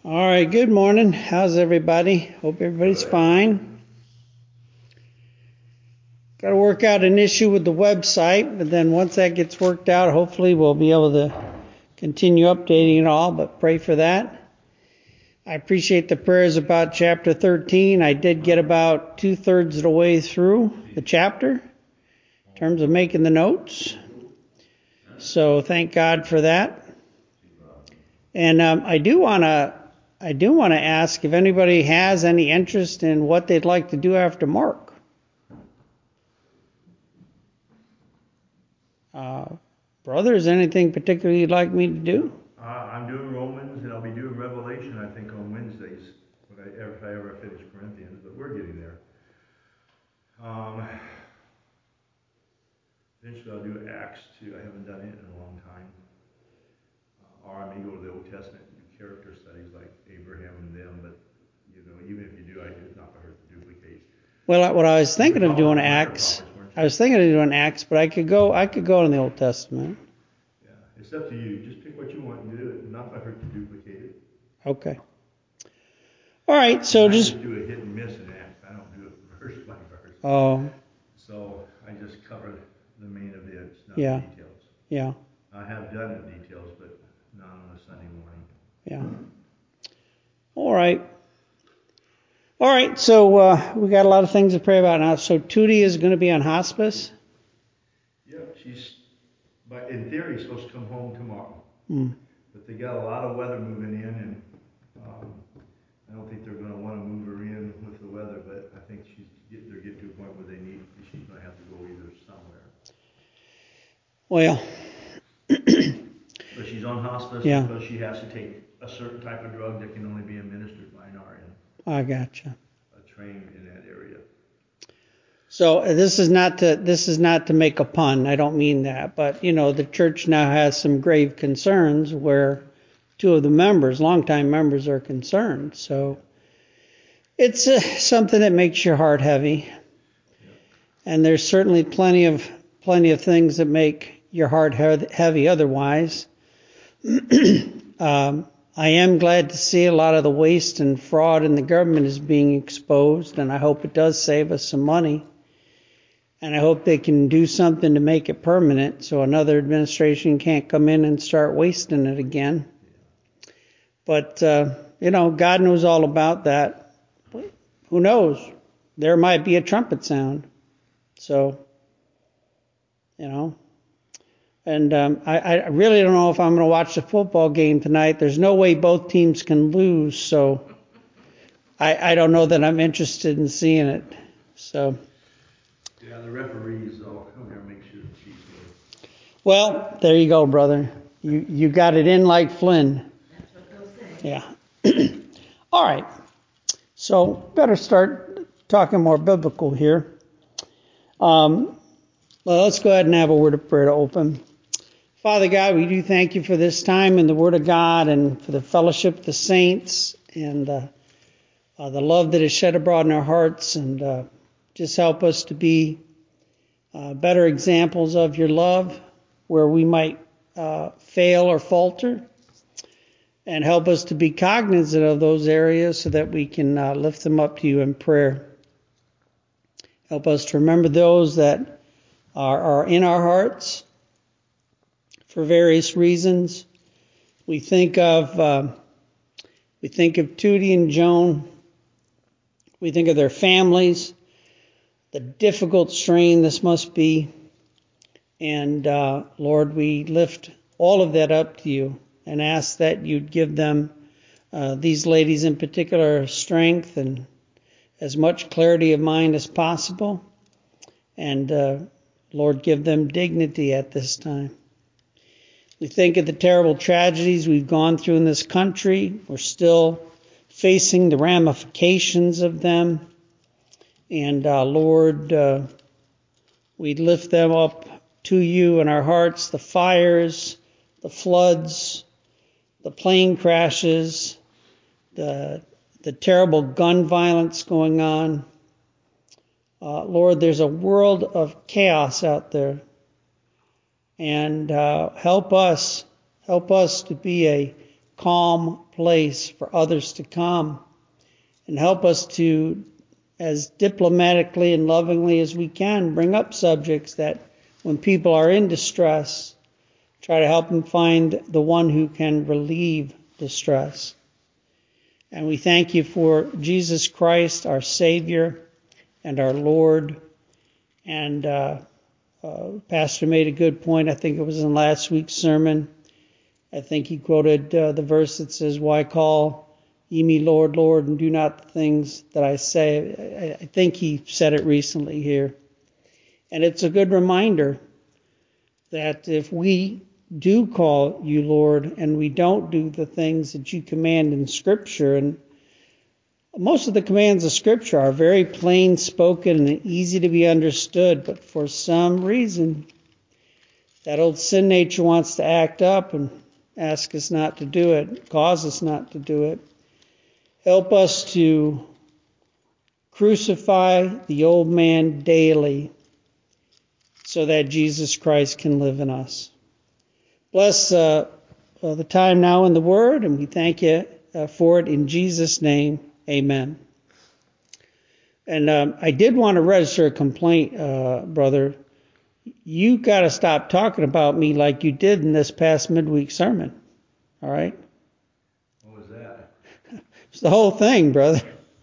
All right, good morning. How's everybody? Hope everybody's fine. Got to work out an issue with the website, but then once that gets worked out, hopefully we'll be able to continue updating it all, but pray for that. I appreciate the prayers about chapter 13. I did get about 2/3 of the way through the chapter in terms of making the notes. So thank God for that. And I do want to ask if anybody has any interest in what they'd like to do after Mark. Brother, is there anything particular you'd like me to do? I'm doing Romans, and I'll be doing Revelation, I think, on Wednesdays, if I ever finish Corinthians, but we're getting there. Eventually I'll do Acts, too. I haven't done it in a long time. Or I may go to the Old Testament and do character studies like Abraham and them, but, even if you do, it's not going to hurt to duplicate. Well, what I was thinking of doing Acts, but I could go in the Old Testament. Yeah, it's up to you. Just pick what you want and do it. Not going to hurt to duplicate it. Okay. All right, so I just do a hit and miss in Acts. I don't do it verse by verse. Oh. So I just cover the main events, not the details. Yeah. I have done the details, but not on a Sunday morning. Yeah. All right, so we got a lot of things to pray about now. So Tootie is going to be on hospice? Yep, but in theory, supposed to come home tomorrow. Mm. But they got a lot of weather moving in, and I don't think they're going to want to move her in with the weather, but I think they're getting to a point where she's going to have to go either somewhere. Well. But she's on hospice because she has to take a certain type of drug that can only be administered by an RN. I gotcha. Trained in that area. So this is not to make a pun. I don't mean that, but the church now has some grave concerns where two of the members, longtime members, are concerned. So it's something that makes your heart heavy. Yeah. And there's certainly plenty of things that make your heart heavy otherwise. I am glad to see a lot of the waste and fraud in the government is being exposed, and I hope it does save us some money. And I hope they can do something to make it permanent so another administration can't come in and start wasting it again. But, God knows all about that. Who knows? There might be a trumpet sound. So, And I really don't know if I'm going to watch the football game tonight. There's no way both teams can lose, so I don't know that I'm interested in seeing it. So. Yeah, the referees all come here and make sure the Chiefs win. Well, there you go, brother. You got it in like Flynn. That's what they'll say. Yeah. All right. So better start talking more biblical here. Well, let's go ahead and have a word of prayer to open. Father God, we do thank you for this time in the Word of God and for the fellowship of the saints and the love that is shed abroad in our hearts. And just help us to be better examples of your love where we might fail or falter. And help us to be cognizant of those areas so that we can lift them up to you in prayer. Help us to remember those that are in our hearts. For various reasons, we think of Tootie and Joan. We think of their families, the difficult strain this must be, and Lord, we lift all of that up to you and ask that you'd give them, these ladies in particular, strength and as much clarity of mind as possible, and Lord, give them dignity at this time. We think of the terrible tragedies we've gone through in this country. We're still facing the ramifications of them. And Lord, we lift them up to you in our hearts, the fires, the floods, the plane crashes, the terrible gun violence going on. Lord, there's a world of chaos out there. And help us to be a calm place for others to come, and help us to, as diplomatically and lovingly as we can, bring up subjects that when people are in distress, try to help them find the one who can relieve distress. And we thank you for Jesus Christ, our Savior and our Lord. And Pastor made a good point. I think it was in last week's sermon. I think he quoted the verse that says, "Why call ye me Lord, Lord, and do not the things that I say?" I think he said it recently here. And it's a good reminder that if we do call you Lord and we don't do the things that you command in Scripture, and most of the commands of Scripture are very plain spoken and easy to be understood, but for some reason that old sin nature wants to act up and ask us not to do it, cause us not to do it. Help us to crucify the old man daily so that Jesus Christ can live in us. Bless the time now in the Word, and we thank you for it in Jesus' name. Amen. And I did want to register a complaint, brother. You got to stop talking about me like you did in this past midweek sermon. All right? What was that? It's the whole thing, brother.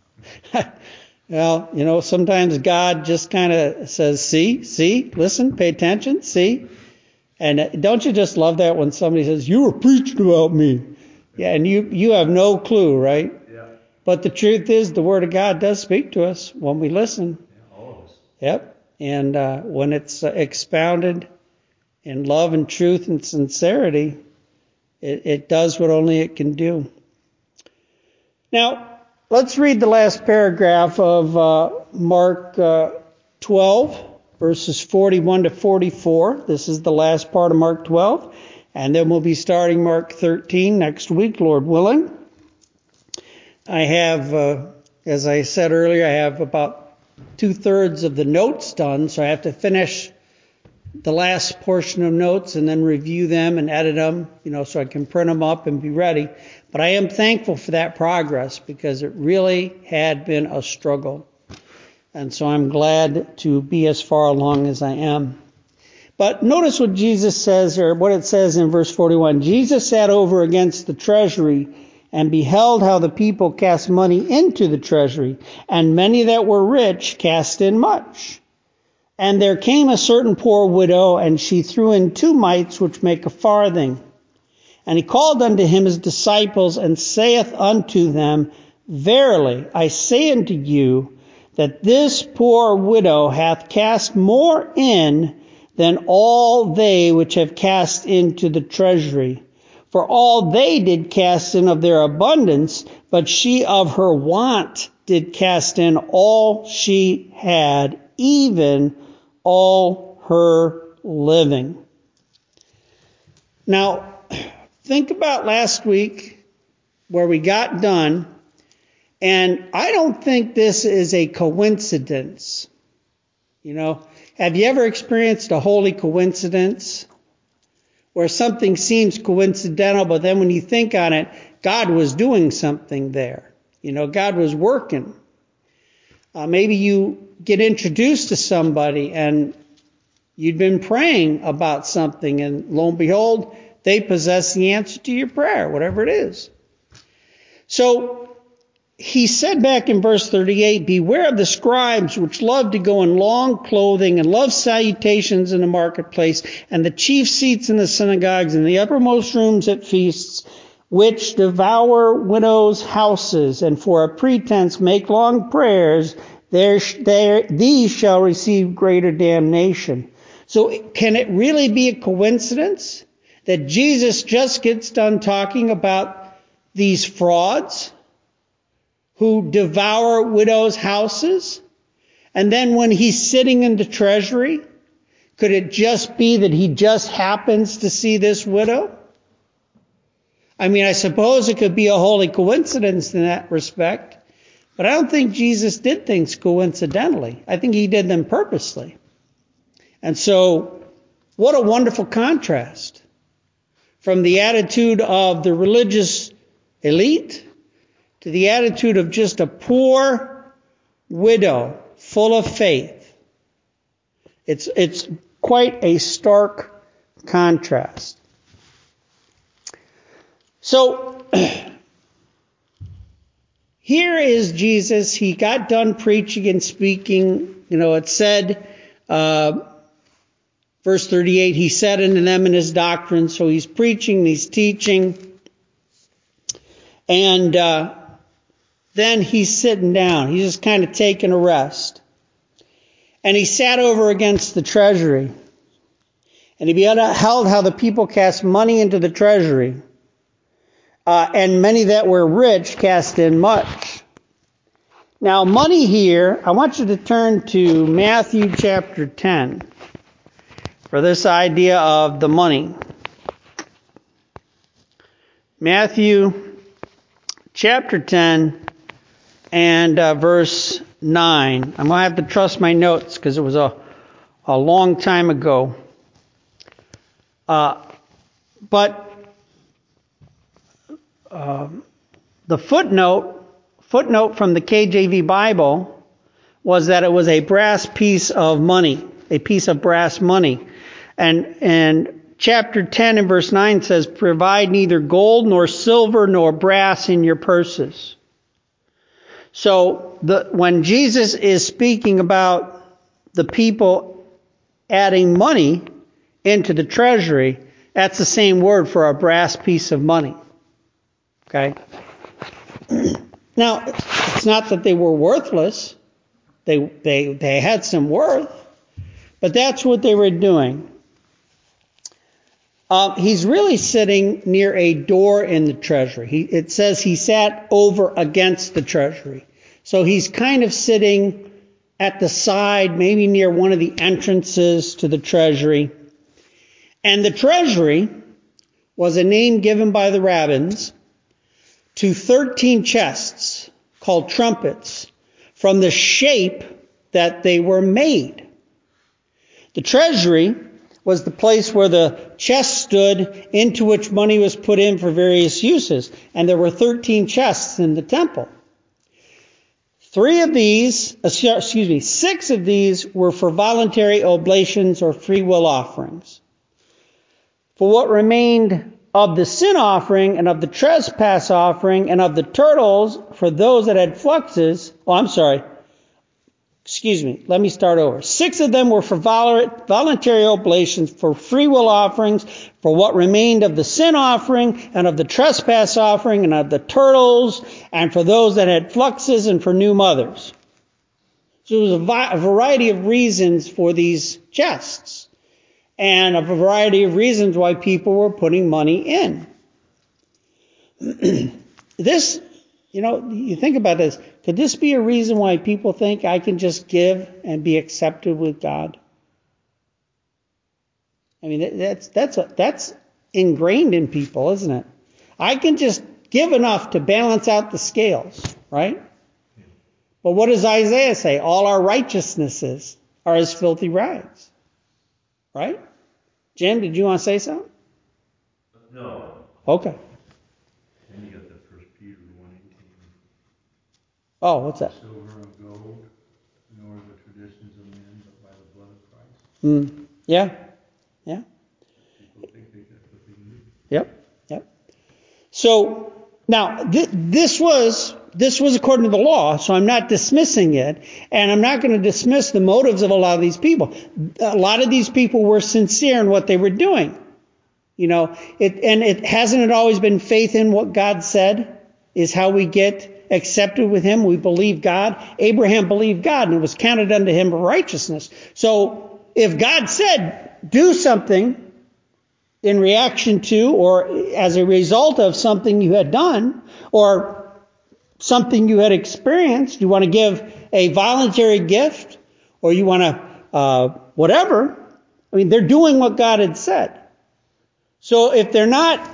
Well, sometimes God just kind of says, see, listen, pay attention, see. And don't you just love that when somebody says, "You were preaching about me"? Yeah, and you have no clue, right? Yeah. But the truth is, the Word of God does speak to us when we listen. Yeah, all of us. Yep. And when it's expounded in love and truth and sincerity, it does what only it can do. Now, let's read the last paragraph of Mark 12, verses 41 to 44. This is the last part of Mark 12. And then we'll be starting Mark 13 next week, Lord willing. I have, as I said earlier, I have about 2/3 of the notes done, so I have to finish the last portion of notes and then review them and edit them, so I can print them up and be ready. But I am thankful for that progress because it really had been a struggle. And so I'm glad to be as far along as I am. But notice what Jesus says, or what it says in verse 41. Jesus sat over against the treasury and beheld how the people cast money into the treasury, and many that were rich cast in much. And there came a certain poor widow, and she threw in 2 mites, which make a farthing. And he called unto him his disciples, and saith unto them, Verily I say unto you, that this poor widow hath cast more in than all they which have cast into the treasury. For all they did cast in of their abundance, but she of her want did cast in all she had, even all her living. Now, think about last week where we got done, and I don't think this is a coincidence. Have you ever experienced a holy coincidence where something seems coincidental, but then when you think on it, God was doing something there. God was working. Maybe you get introduced to somebody and you'd been praying about something, and lo and behold, they possess the answer to your prayer, whatever it is. So he said back in verse 38, Beware of the scribes which love to go in long clothing and love salutations in the marketplace and the chief seats in the synagogues and the uppermost rooms at feasts, which devour widows' houses, and for a pretense make long prayers. These shall receive greater damnation. So can it really be a coincidence that Jesus just gets done talking about these frauds who devour widows' houses, and then when he's sitting in the treasury, could it just be that he just happens to see this widow? I suppose it could be a holy coincidence in that respect, but I don't think Jesus did things coincidentally. I think he did them purposely. And so, what a wonderful contrast from the attitude of the religious elite to the attitude of just a poor widow full of faith. It's quite a stark contrast. So here is Jesus. He got done preaching and speaking. It said, verse 38, he said unto them in his doctrine. So he's preaching, he's teaching. And then he's sitting down. He's just kind of taking a rest. And he sat over against the treasury. And he beheld how the people cast money into the treasury. And many that were rich cast in much. Now, money here, I want you to turn to Matthew chapter 10 for this idea of the money. Matthew chapter 10 and verse 9. I'm going to have to trust my notes because it was a long time ago. But the footnote from the KJV Bible was that it was a brass piece of money, a piece of brass money. And chapter 10 and verse 9 says, provide neither gold nor silver nor brass in your purses. So when Jesus is speaking about the people adding money into the treasury, that's the same word for a brass piece of money. Okay? Now, it's not that they were worthless. They had some worth. But that's what they were doing. He's really sitting near a door in the treasury. It says he sat over against the treasury. So he's kind of sitting at the side, maybe near one of the entrances to the treasury. And the treasury was a name given by the rabbins to 13 chests called trumpets from the shape that they were made. The treasury was the place where the chest stood into which money was put in for various uses. And there were 13 chests in the temple. 6 of these were for voluntary oblations or free will offerings. For what remained of the sin offering and of the trespass offering and of the turtles for those that had fluxes. Let me start over. 6 of them were for voluntary oblations, for free will offerings, for what remained of the sin offering and of the trespass offering and of the turtles, and for those that had fluxes and for new mothers. So there was a variety of reasons for these chests, and a variety of reasons why people were putting money in. This, you think about this. Could this be a reason why people think I can just give and be accepted with God? I mean, that's ingrained in people, isn't it? I can just give enough to balance out the scales, right? But what does Isaiah say? All our righteousnesses are as filthy rags, right? Jim, did you want to say something? No. Okay. Then you got the 1 Peter 1:18. Oh, what's that? Silver and gold, nor the traditions of men, but by the blood of Christ. Yeah. People think that's what they need. Yep. So now this was according to the law, so I'm not dismissing it, and I'm not going to dismiss the motives of a lot of these people. A lot of these people were sincere in what they were doing. It hasn't always been faith in what God said is how we get accepted with him. We believe God. Abraham believed God, and it was counted unto him for righteousness. So if God said, do something in reaction to or as a result of something you had done or something you had experienced, you want to give a voluntary gift or you want to whatever, I mean, they're doing what God had said. So if they're not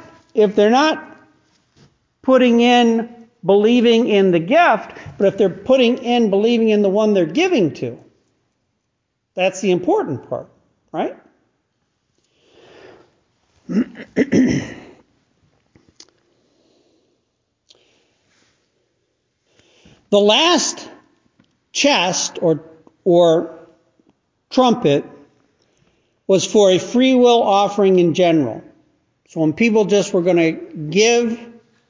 putting in believing in the gift, but if they're putting in believing in the one they're giving to, that's the important part, right? The last chest or trumpet was for a free will offering in general. So when people just were going to give,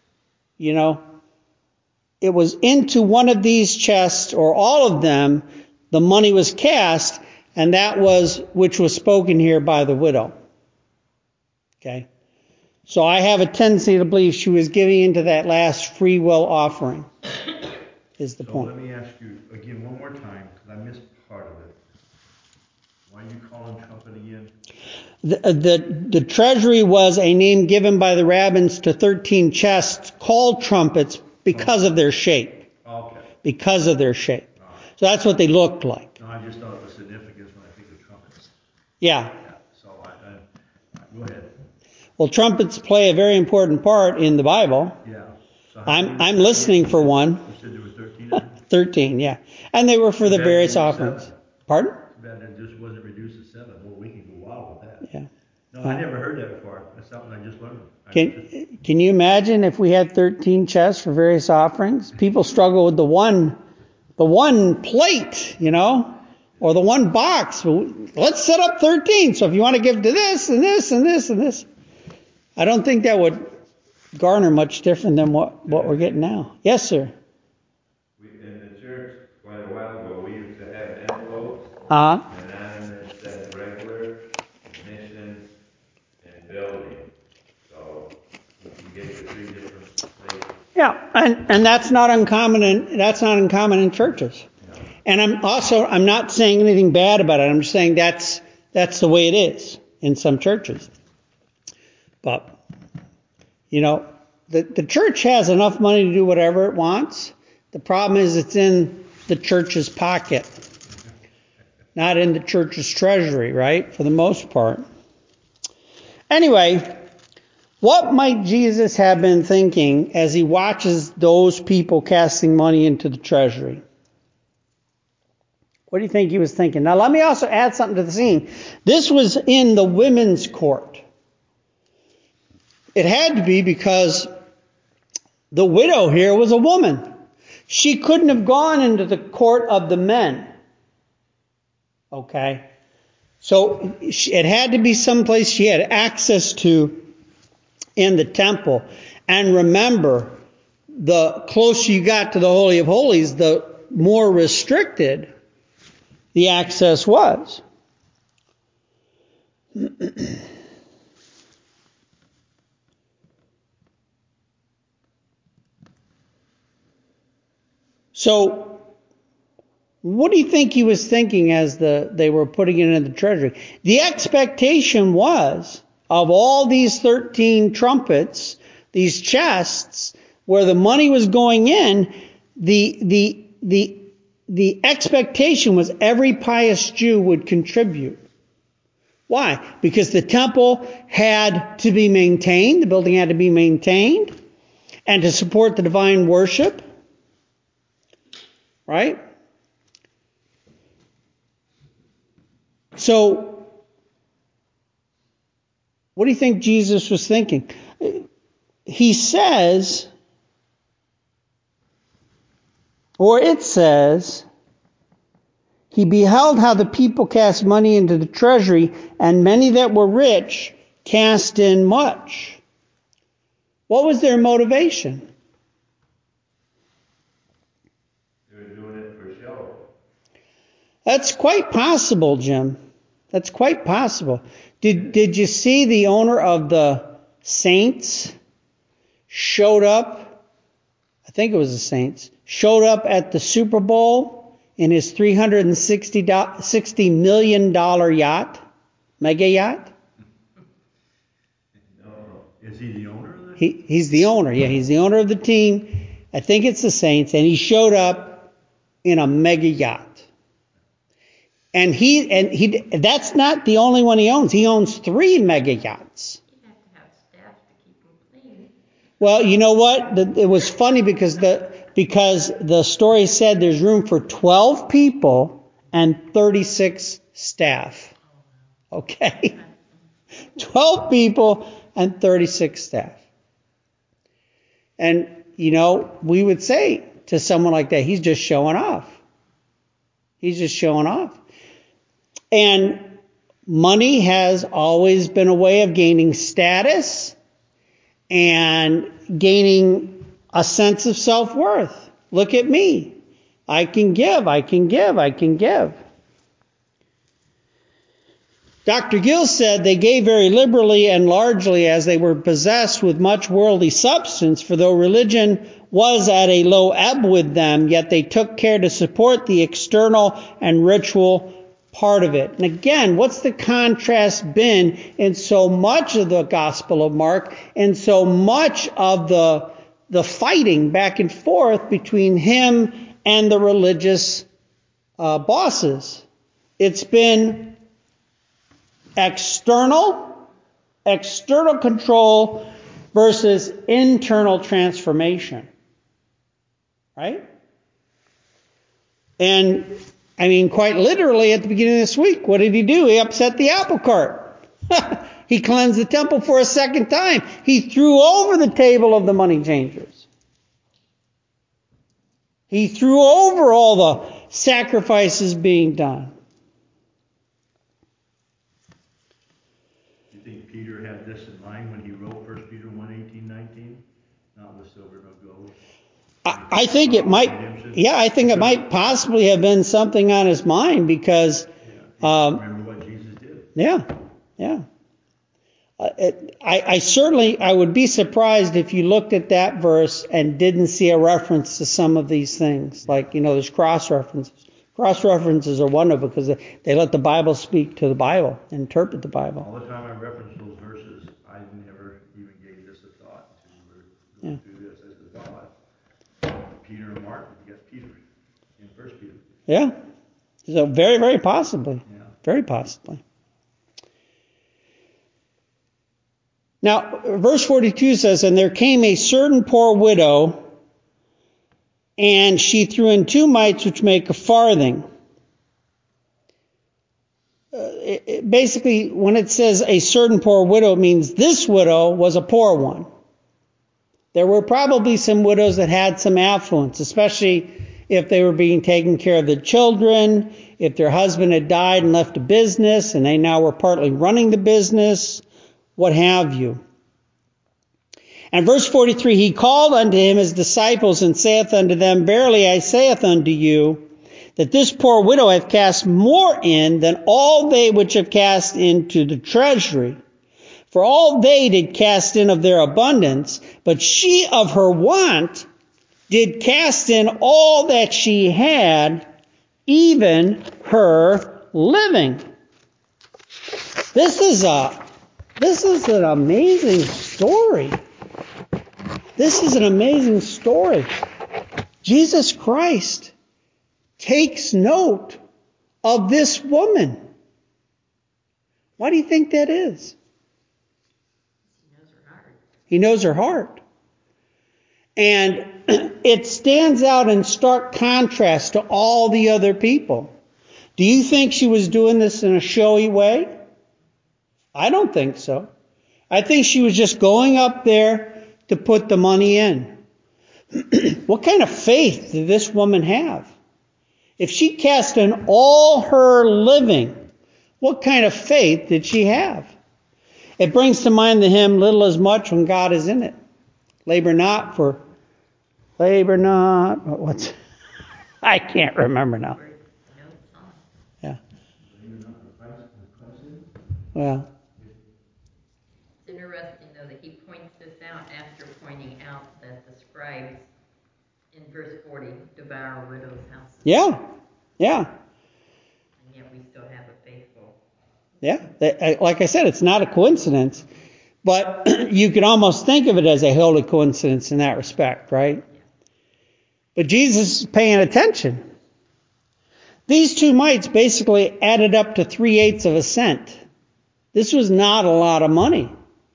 it was into one of these chests or all of them, the money was cast, and that was which was spoken here by the widow. Okay? So I have a tendency to believe she was giving into that last free will offering, is the point. Let me ask you again one more time, because I missed part of it. Why do you call them trumpet again? The treasury was a name given by the rabbins to 13 chests called trumpets because of their shape. Okay. Because of their shape. So that's what they looked like. No, I just thought it was significant when I think of trumpets. Yeah. So go ahead. Well, trumpets play a very important part in the Bible. Yeah. So I'm listening for one. You said there were 13? 13, yeah. And they were for the various offerings. 7. Pardon? That it just wasn't reduced to 7. Well, we can go wild with that. Yeah. No, I never heard that before. That's something I just learned. Can you imagine if we had 13 chests for various offerings? People struggle with the one plate, or the one box. Let's set up 13. So if you want to give to this and this and this and this, I don't think that would garner much different than what we're getting now. Yes, sir. In the church, quite a while ago, we used to have envelopes, anonymous and regular, mission, and building. So you can get the 3 different places. Yeah, and that's not uncommon in churches. No. And I'm not saying anything bad about it. I'm just saying that's the way it is in some churches. But the church has enough money to do whatever it wants. The problem is it's in the church's pocket, not in the church's treasury, right? For the most part. Anyway, what might Jesus have been thinking as he watches those people casting money into the treasury? What do you think he was thinking? Now, let me also add something to the scene. This was in the women's court. It had to be because the widow here was a woman. She couldn't have gone into the court of the men. Okay? So it had to be someplace she had access to in the temple. And remember, the closer you got to the Holy of Holies, the more restricted the access was. So, what do you think he was thinking as they were putting it in the treasury? The expectation was of all these 13 trumpets, these chests, where the money was going in, the expectation was every pious Jew would contribute. Why? Because the temple had to be maintained, the building had to be maintained, and to support the divine worship. Right? So, what do you think Jesus was thinking? He says, or it says, he beheld how the people cast money into the treasury, and many that were rich cast in much. What was their motivation? That's quite possible, Jim. That's quite possible. Did you see the owner of the Saints showed up? I think it was the Saints. Showed up at the Super Bowl in his $360 million yacht, mega yacht. No. Is he the owner of that? He's the owner. Yeah, he's the owner of the team. I think it's the Saints, and he showed up in a mega yacht. And he that's not the only one he owns. He owns 3 mega yachts. You have to have staff to keep them clean. Well, you know what? It was funny because the story said there's room for 12 people and 36 staff. Okay? 12 people and 36 staff. And, we would say to someone like that. He's just showing off. He's just showing off. And money has always been a way of gaining status and gaining a sense of self-worth. Look at me. I can give, I can give, I can give. Dr. Gill said they gave very liberally and largely as they were possessed with much worldly substance, for though religion was at a low ebb with them, yet they took care to support the external and ritual part of it. And again, what's the contrast been in so much of the Gospel of Mark and so much of the fighting back and forth between him and the religious bosses? It's been external control versus internal transformation. Right? And I mean, quite literally at the beginning of this week, what did he do? He upset the apple cart. He cleansed the temple for a second time. He threw over the table of the money changers. He threw over all the sacrifices being done. Do you think Peter had this in mind when he wrote 1 Peter 1:18-19? Not with silver nor gold. I think it might. Yeah, I think it might possibly have been something on his mind because. Remember what Jesus did. Yeah. I would be surprised if you looked at that verse and didn't see a reference to some of these things. Like, there's cross references. Cross references are wonderful because they let the Bible speak to the Bible, interpret the Bible. All the time I reference those verses, I never even gave this a thought until we were going through this. I said, wow, Peter and Mark, you got Peter in 1 Peter. Yeah. So very, very possibly. Yeah. Very possibly. Now, verse 42 says, and there came a certain poor widow, and she threw in 2 mites, which make a farthing. Basically, when it says a certain poor widow, it means this widow was a poor one. There were probably some widows that had some affluence, especially if they were being taken care of the children, if their husband had died and left a business, and they now were partly running the business, what have you. And verse 43, he called unto him his disciples and saith unto them, verily I saith unto you, that this poor widow hath cast more in than all they which have cast into the treasury. For all they did cast in of their abundance, but she of her want did cast in all that she had, even her living. This is an amazing story. This is an amazing story. Jesus Christ takes note of this woman. Why do you think that is? He knows her heart. And it stands out in stark contrast to all the other people. Do you think she was doing this in a showy way? I don't think so. I think she was just going up there to put the money in. What kind of faith did this woman have? If she cast in all her living, what kind of faith did she have? It brings to mind the hymn, little as much when God is in it. Labor not. I can't remember now. Yeah. Well. It's interesting, though, that he points this out after pointing out that the scribes in verse 40 devour widows' houses. Yeah. And yet we still have a faithful. Yeah. Like I said, it's not a coincidence, but you could almost think of it as a holy coincidence in that respect, right? Yeah. But Jesus is paying attention. These 2 mites basically added up to 3/8 of a cent. This was not a lot of money.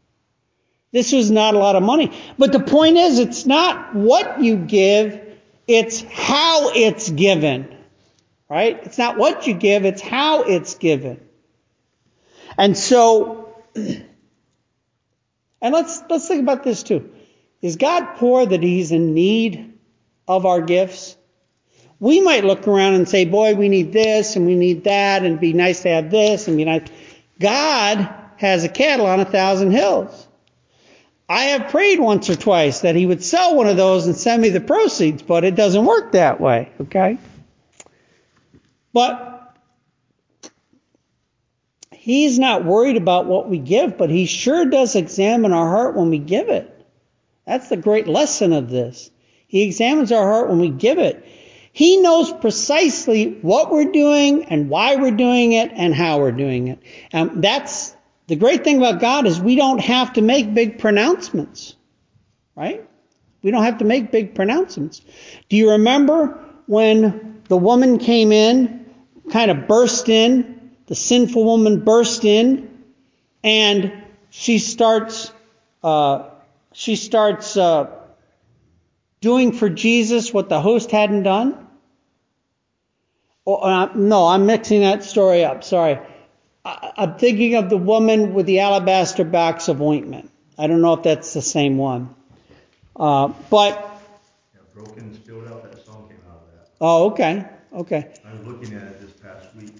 But the point is, it's not what you give, it's how it's given. Right? It's not what you give, it's how it's given. And so, and let's think about this too. Is God poor that he's in need? of our gifts? We might look around and say, boy, we need this and we need that, and it'd be nice to have this and be nice. God has a cattle on 1,000 hills. I have prayed once or twice that he would sell one of those and send me the proceeds, but it doesn't work that way, okay? But he's not worried about what we give, but he sure does examine our heart when we give it. That's the great lesson of this. He examines our heart when we give it. He knows precisely what we're doing and why we're doing it and how we're doing it. That's the great thing about God, is we don't have to make big pronouncements, right? We don't have to make big pronouncements. Do you remember when the woman came in, kind of burst in, the sinful woman burst in, and she starts doing for Jesus what the host hadn't done? No, I'm mixing that story up. Sorry. I'm thinking of the woman with the alabaster box of ointment. I don't know if that's the same one. But Broken, Spilled Out, that song came out of that. Oh, okay. Okay. I was looking at it this past week.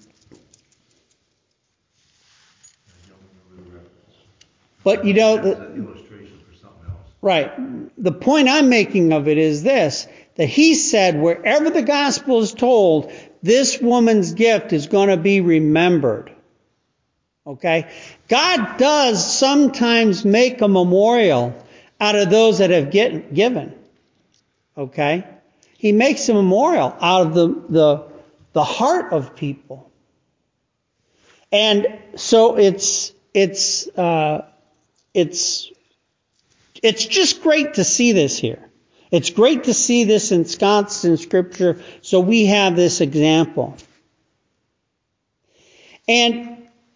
I don't remember the reference. But you That know, was an illustration for something else. right. The point I'm making of it is this, that he said wherever the gospel is told, this woman's gift is going to be remembered. Okay? God does sometimes make a memorial out of those that have given. Okay? He makes a memorial out of the heart of people. And so it's just great to see this here. It's great to see this ensconced in Scripture, so we have this example. And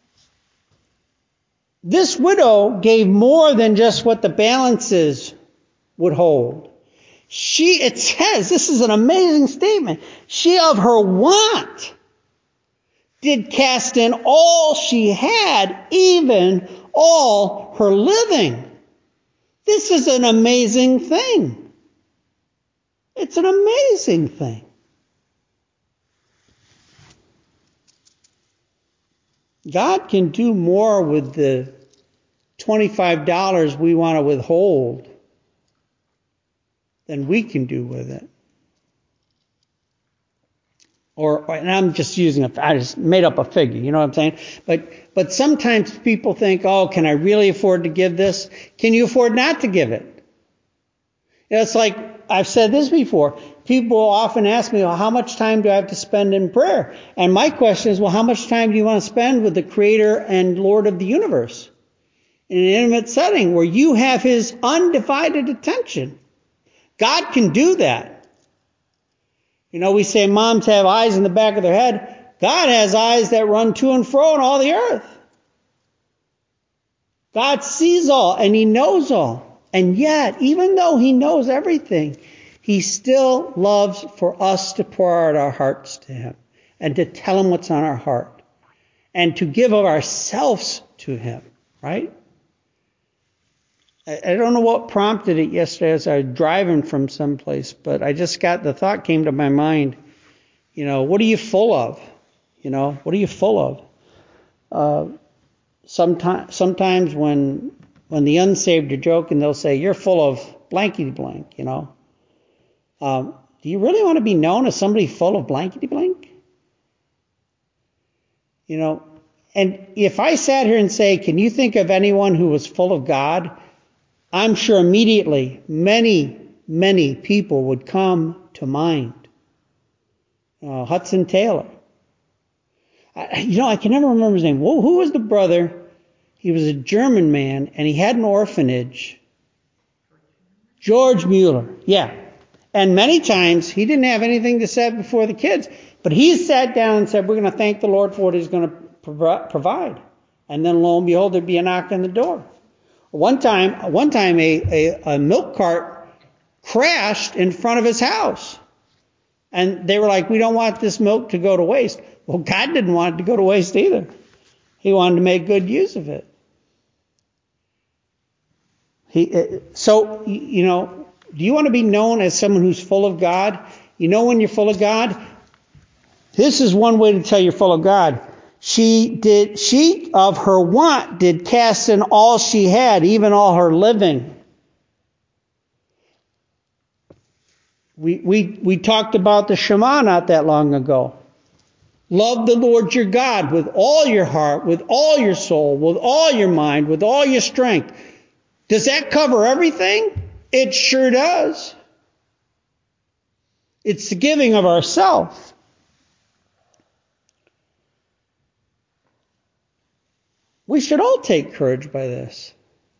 this widow gave more than just what the balances would hold. It says, this is an amazing statement, she of her want did cast in all she had, even all her living. This is an amazing thing. It's an amazing thing. God can do more with the $25 we want to withhold than we can do with it. And I'm just I just made up a figure, you know what I'm saying? But sometimes people think, oh, can I really afford to give this? Can you afford not to give it? It's like, I've said this before. People often ask me, well, how much time do I have to spend in prayer? And my question is, well, how much time do you want to spend with the Creator and Lord of the universe? In an intimate setting where you have His undivided attention. God can do that. You know, we say moms have eyes in the back of their head. God has eyes that run to and fro in all the earth. God sees all and He knows all. And yet, even though He knows everything, He still loves for us to pour out our hearts to Him and to tell Him what's on our heart and to give of ourselves to Him, right? I don't know what prompted it yesterday as I was driving from someplace, but the thought came to my mind, you know, what are you full of? You know, what are you full of? Sometimes when the unsaved are joking, they'll say, you're full of blankety blank, you know. Do you really want to be known as somebody full of blankety blank? You know, and if I sat here and say, can you think of anyone who was full of God? I'm sure immediately many, many people would come to mind. Hudson Taylor. I can never remember his name. Who was the brother? He was a German man, and he had an orphanage. George Mueller, yeah. And many times he didn't have anything to say before the kids, but he sat down and said, we're going to thank the Lord for what He's going to provide. And then lo and behold, there'd be a knock on the door. One time a milk cart crashed in front of his house. And they were like, we don't want this milk to go to waste. Well, God didn't want it to go to waste either. He wanted to make good use of it. So, you know, Do you want to be known as someone who's full of God? You know when you're full of God? This is one way to tell you're full of God. She of her want did cast in all she had, even all her living. We talked about the Shema not that long ago. Love the Lord your God with all your heart, with all your soul, with all your mind, with all your strength. Does that cover everything? It sure does. It's the giving of ourselves. We should all take courage by this.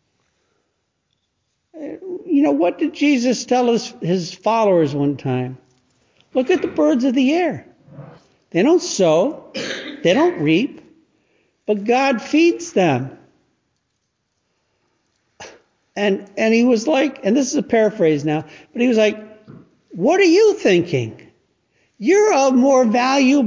You know, what did Jesus tell his followers one time? Look at the birds of the air. They don't sow, they don't reap, but God feeds them. And he was like, and this is a paraphrase now, but he was like, what are you thinking? You're of more value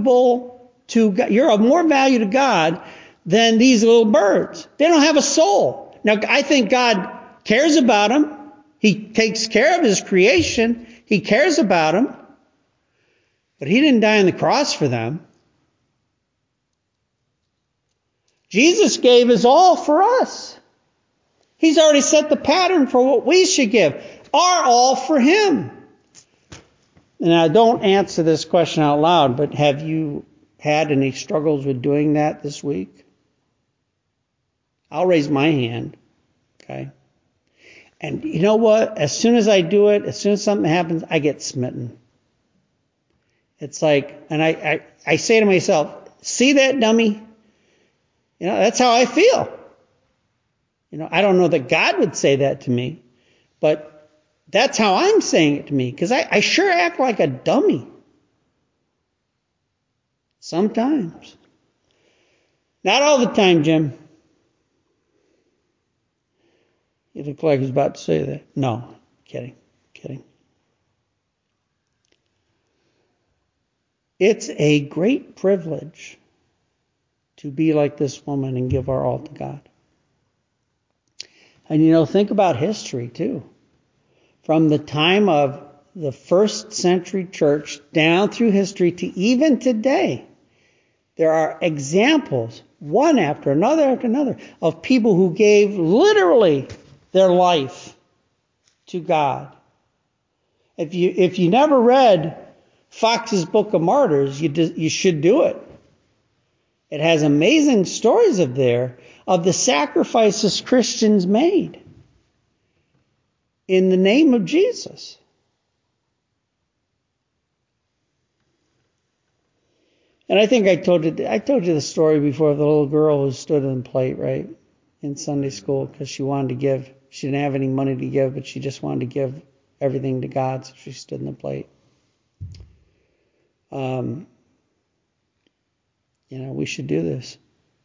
to God than these little birds. They don't have a soul. Now, I think God cares about them. He takes care of his creation. He cares about them. But he didn't die on the cross for them. Jesus gave his all for us. He's already set the pattern for what we should give. Our all for him. Now, don't answer this question out loud, but have you had any struggles with doing that this week? I'll raise my hand. Okay? And you know what? As soon as I do it, as soon as something happens, I get smitten. It's like, and I say to myself, see that, dummy? You know, that's how I feel. You know, I don't know that God would say that to me, but that's how I'm saying it to me, because I sure act like a dummy. Sometimes. Not all the time, Jim. You look like he's about to say that. No, kidding. It's a great privilege to be like this woman and give our all to God. And you know, think about history too. From the time of the first century church down through history to even today, there are examples, one after another, of people who gave literally their life to God. If you never read Fox's Book of Martyrs, you should do it. It has amazing stories of the sacrifices Christians made in the name of Jesus. And I think I told you the story before of the little girl who stood on the plate, right, in Sunday school, because she wanted to give. She didn't have any money to give, but she just wanted to give everything to God, so she stood in the plate. You know, we should do this.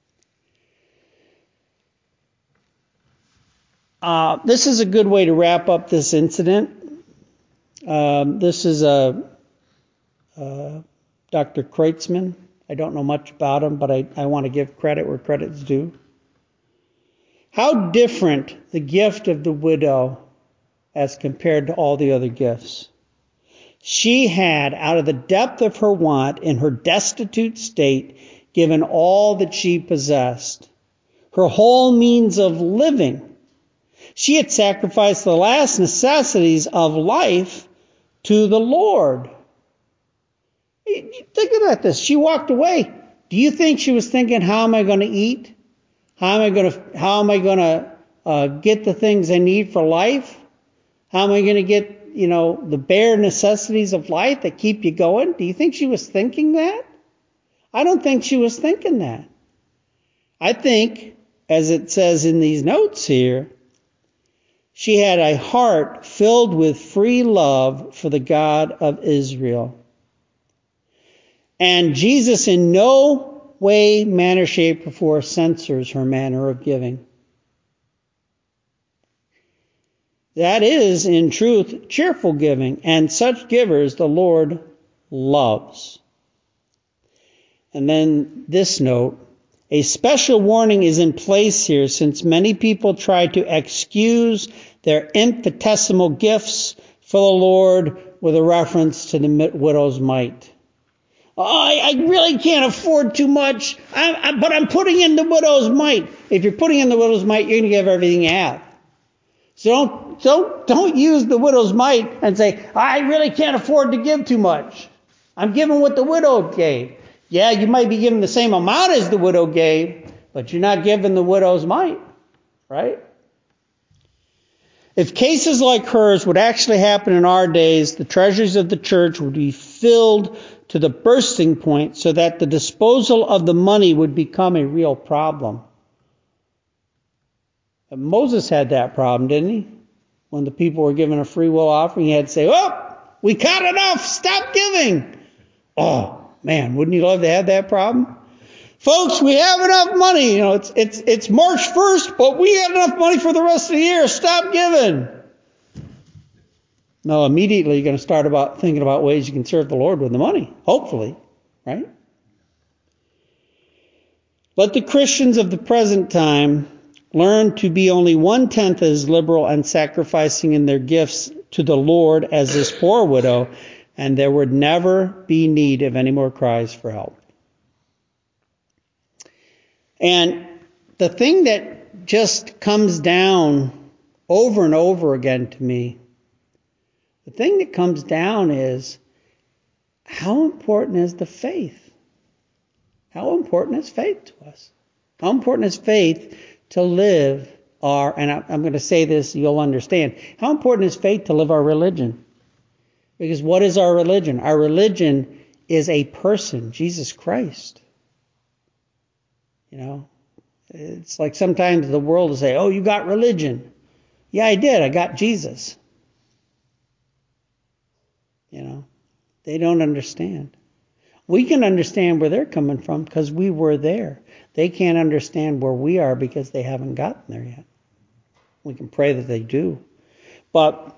This is a good way to wrap up this incident. This is Dr. Kreutzmann. I don't know much about him, but I want to give credit where credit's due. How different the gift of the widow as compared to all the other gifts. She had, out of the depth of her want, in her destitute state, given all that she possessed, her whole means of living. She had sacrificed the last necessities of life to the Lord. Think about this. She walked away. Do you think she was thinking, how am I going to eat? How am I going to get the things I need for life? How am I going to get, the bare necessities of life that keep you going? Do you think she was thinking that? I don't think she was thinking that. I think, as it says in these notes here, she had a heart filled with free love for the God of Israel. And Jesus in no way, manner, shape, or form censors her manner of giving. That is, in truth, cheerful giving, and such givers the Lord loves. And then this note, a special warning is in place here, since many people try to excuse their infinitesimal gifts for the Lord with a reference to the widow's mite. Oh, I really can't afford too much, but I'm putting in the widow's mite. If you're putting in the widow's mite, you're going to give everything you have. So don't use the widow's mite and say, I really can't afford to give too much. I'm giving what the widow gave. Yeah, you might be giving the same amount as the widow gave, but you're not giving the widow's mite, right? If cases like hers would actually happen in our days, the treasuries of the church would be filled to the bursting point so that the disposal of the money would become a real problem. And Moses had that problem, didn't he? When the people were giving a free will offering, he had to say, oh, we got enough, stop giving. Oh, man, wouldn't you love to have that problem? Folks, we have enough money. You know, it's March 1st, but we got enough money for the rest of the year. Stop giving. No, immediately you're going to start thinking about ways you can serve the Lord with the money. Hopefully, right? Let the Christians of the present time learn to be only 1/10 as liberal and sacrificing in their gifts to the Lord as this poor widow, and there would never be need of any more cries for help. And the thing that just comes down over and over again to me, the thing that comes down is, how important is the faith? How important is faith to us? How important is faith to live and I'm going to say this, you'll understand. How important is faith to live our religion? Because what is our religion? Our religion is a person, Jesus Christ. You know, it's like sometimes the world will say, oh, you got religion. Yeah, I did. I got Jesus. You know, they don't understand. We can understand where they're coming from because we were there. They can't understand where we are because they haven't gotten there yet. We can pray that they do. But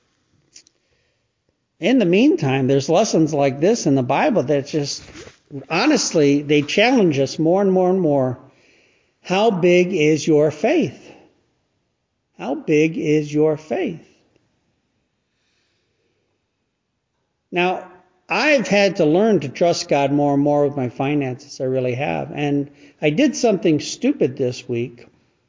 in the meantime, there's lessons like this in the Bible that just, honestly, they challenge us more and more and more. How big is your faith? How big is your faith? Now, I've had to learn to trust God more and more with my finances. I really have. And I did something stupid this week.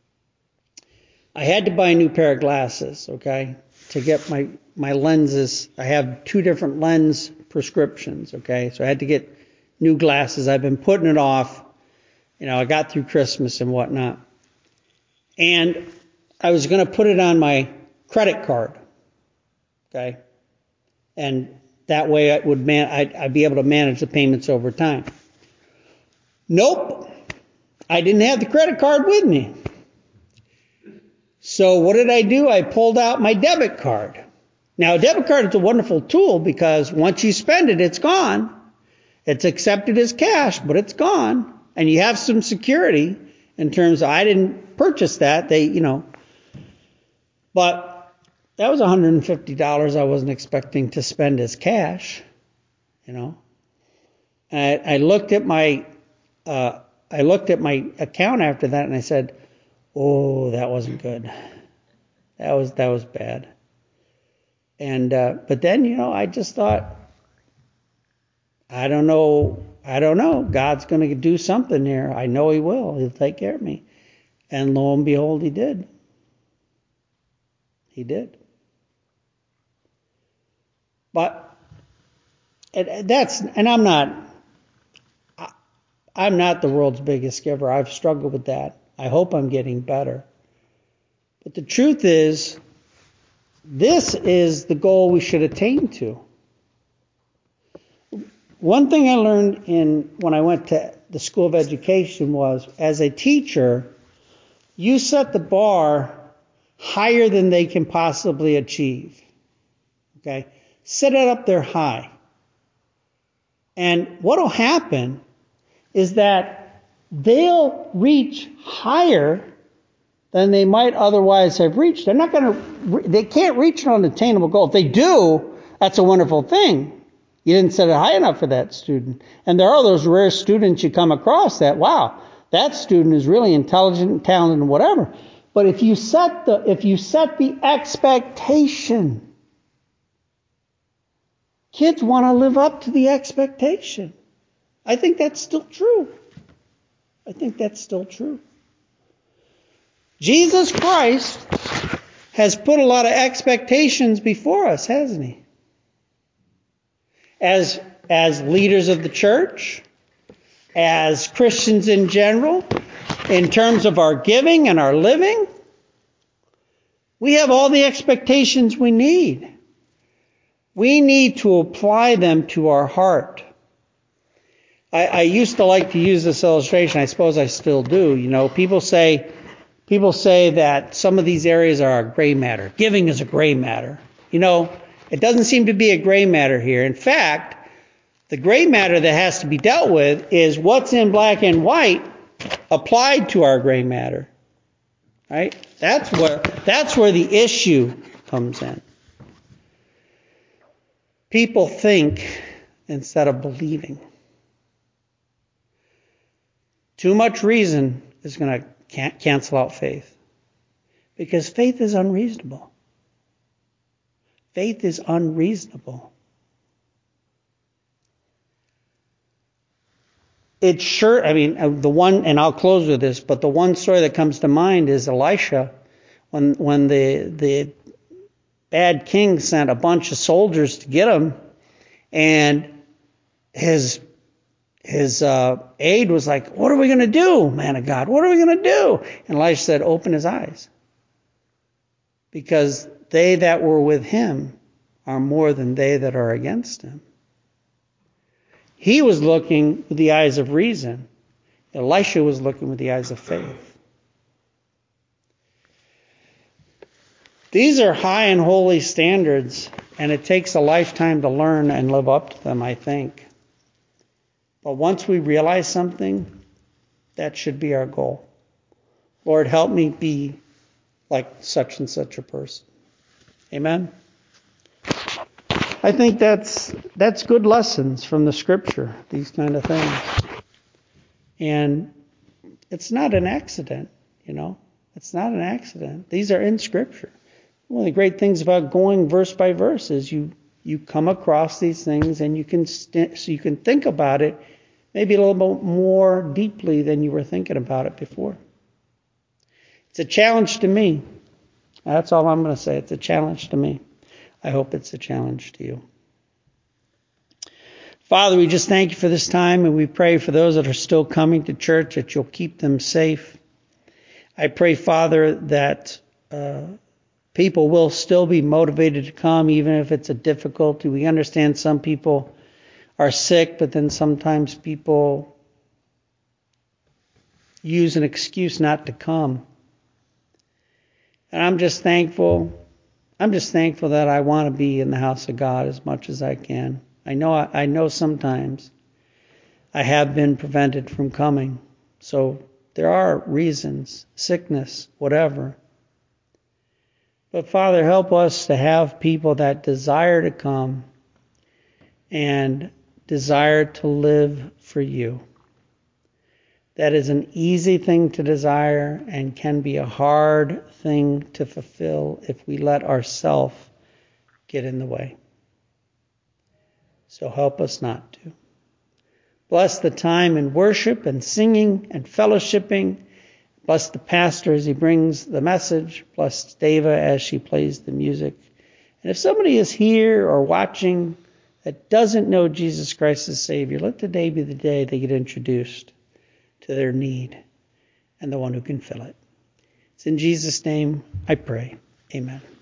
I had to buy a new pair of glasses, okay, to get my lenses. I have 2 different lens prescriptions, okay? So I had to get new glasses. I've been putting it off. You know, I got through Christmas and whatnot. And I was going to put it on my credit card, okay? And that way I'd be able to manage the payments over time. Nope. I didn't have the credit card with me. So what did I do? I pulled out my debit card. Now, a debit card is a wonderful tool because once you spend it, it's gone. It's accepted as cash, but it's gone. And you have some security in terms of, I didn't purchase that. But that was $150 I wasn't expecting to spend as cash, you know. I looked at my account after that and I said, oh, that wasn't good. That was bad. And but then, you know, I just thought, I don't know. God's going to do something here. I know He will. He'll take care of me. And lo and behold, He did. He did. But I'm not the world's biggest giver. I've struggled with that. I hope I'm getting better. But the truth is, this is the goal we should attain to. One thing I learned when I went to the School of Education was, as a teacher, you set the bar higher than they can possibly achieve. Okay? Set it up there high. And what will happen is that they'll reach higher than they might otherwise have reached. They can't reach an unattainable goal. If they do, that's a wonderful thing. You didn't set it high enough for that student. And there are those rare students you come across that, wow, that student is really intelligent and talented and whatever. But if you set the expectation Kids want to live up to the expectation. I think that's still true. Jesus Christ has put a lot of expectations before us, hasn't he? As leaders of the church, as Christians in general, in terms of our giving and our living, we have all the expectations we need. We need to apply them to our heart. I used to like to use this illustration. I suppose I still do. You know, people say that some of these areas are a gray matter. Giving is a gray matter. You know, it doesn't seem to be a gray matter here. In fact, the gray matter that has to be dealt with is what's in black and white applied to our gray matter. Right? That's where the issue comes in. People think instead of believing. Too much reason is going to cancel out faith. Because faith is unreasonable. Faith is unreasonable. It's sure, the one, and I'll close with this, but the one story that comes to mind is Elisha, when the bad king sent a bunch of soldiers to get him, and his aide was like, "What are we going to do, man of God? What are we going to do?" And Elisha said, "Open his eyes. Because they that were with him are more than they that are against him." He was looking with the eyes of reason. Elisha was looking with the eyes of faith. These are high and holy standards, and it takes a lifetime to learn and live up to them, I think. But once we realize something, that should be our goal. Lord, help me be like such and such a person. Amen? I think that's good lessons from the Scripture, these kind of things. And it's not an accident, you know. It's not an accident. These are in Scripture. One of the great things about going verse by verse is you come across these things and you can think about it maybe a little bit more deeply than you were thinking about it before. It's a challenge to me. That's all I'm going to say. It's a challenge to me. I hope it's a challenge to you. Father, we just thank you for this time, and we pray for those that are still coming to church that you'll keep them safe. I pray, Father, that people will still be motivated to come, even if it's a difficulty. We understand some people are sick, but then sometimes people use an excuse not to come. And I'm just thankful that I want to be in the house of God as much as I can. I know sometimes I have been prevented from coming. So there are reasons, sickness, whatever. But Father, help us to have people that desire to come and desire to live for you. That is an easy thing to desire and can be a hard thing to fulfill if we let ourselves get in the way. So help us not to. Bless the time in worship and singing and fellowshipping. Bless the pastor as he brings the message. Bless Deva as she plays the music. And if somebody is here or watching that doesn't know Jesus Christ as Savior, let today be the day they get introduced to their need and the one who can fill it. It's in Jesus' name I pray. Amen.